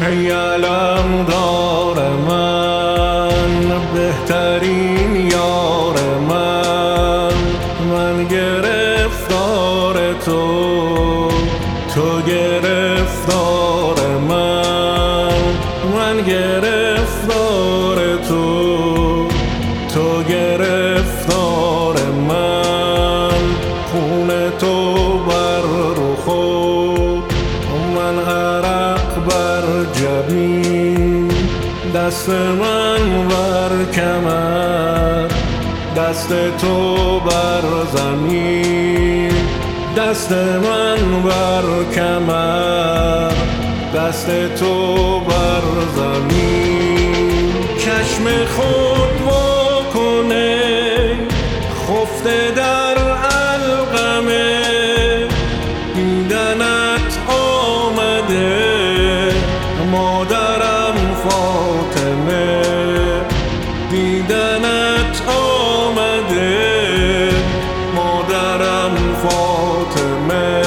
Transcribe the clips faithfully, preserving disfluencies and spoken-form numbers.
ای علمدار من، بهترین یار من، من گرفتار تو، تو گرفتار من، من گرفتار تو، تو گرفتار من. خون تو بر رخ، من عرق بر جبین، دست من بر کمر، دست تو بر زمین، دست من بر کمر، دست تو بر زمین. چشم خود وا کنه خفته در علقمه، دیدنت آمده مادرم فاطمه، دیدنت آمده مادرم فاطمه.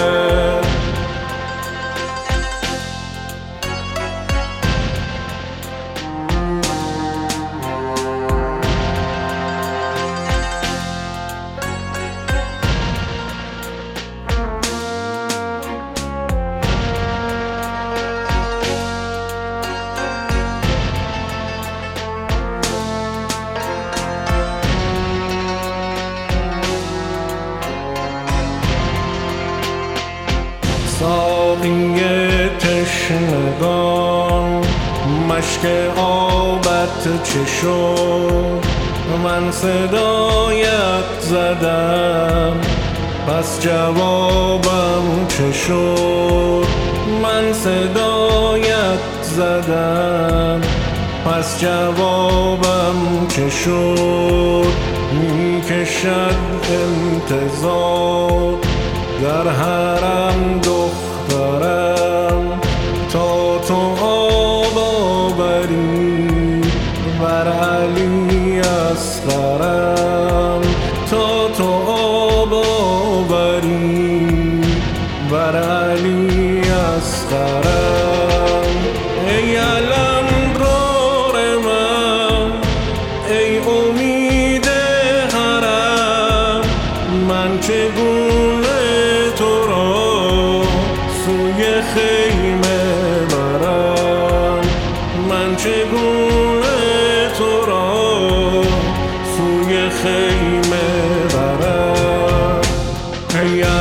ساقی تشنگان مشک آبت چه شد، من صدایت زدم پس جوابم چه شد، من صدایت زدم پس جوابم چه شد. میکشد انتظار در حرم دخترم، تا تو آب آوری بر علی اصغرم، تا تو آب آوری بر علی اصغرم. ای علمدار من، ای امید حرم، من چگونه تو را سوی خیمه برم، من چگونه تو را سوی خیمه برم. ای